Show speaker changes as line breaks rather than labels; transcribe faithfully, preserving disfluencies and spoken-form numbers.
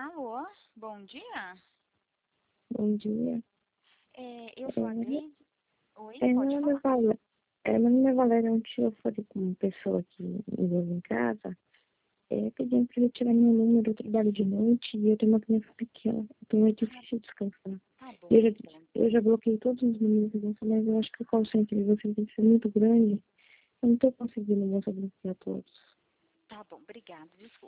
Alô, bom dia.
Bom dia.
É, eu sou a
É,
Gleide. Oi,
é, meu
pode
nome é
falar.
Valéria. É, meu nome é Valéria. Ontem eu falei com uma pessoa que me veio em casa, é, pedindo para ele tirar meu número. Eu trabalho de noite e eu tenho uma criança pequena. Então é
Ah,
difícil descansar.
tá bom,
Eu já,
então.
eu já bloqueei todos os números, mas eu acho que o call center de vocês tem que ser muito grande. Eu não estou conseguindo mais bloquear todos.
Tá bom, obrigada. Desculpa.